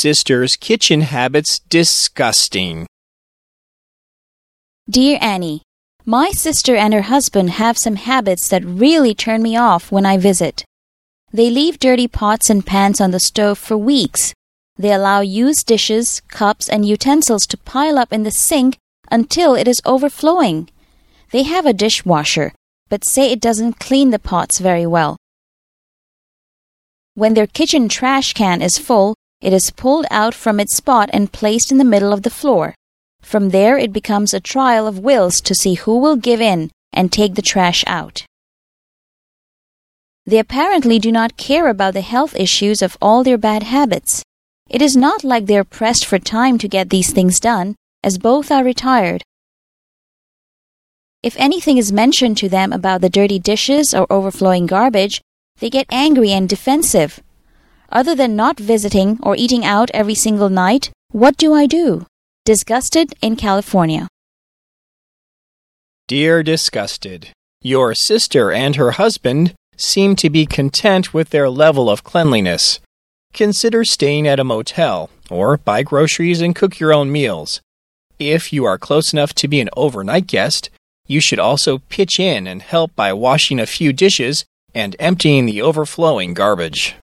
sister's kitchen habits disgusting. Dear Annie, my sister and her husband have some habits that really turn me off when I visit. They leave dirty pots and pans on the stove for weeks. They allow used dishes, cups, and utensils to pile up in the sink until it is overflowing. They have a dishwasher, but say it doesn't clean the pots very well. When their kitchen trash can is full, it is pulled out from its spot and placed in the middle of the floor. From there, it becomes a trial of wills to see who will give in and take the trash out. They apparently do not care about the health issues of all their bad habits. It is not like they are pressed for time to get these things done, as both are retired. If anything is mentioned to them about the dirty dishes or overflowing garbage, they get angry and defensive. Other than not visiting or eating out every single night, what do I do? Disgusted in California. Dear Disgusted, your sister and her husband seem to be content with their level of cleanliness. Consider staying at a motel or buy groceries and cook your own meals. If you are close enough to be an overnight guest, you should also pitch in and help by washing a few dishes and emptying the overflowing garbage.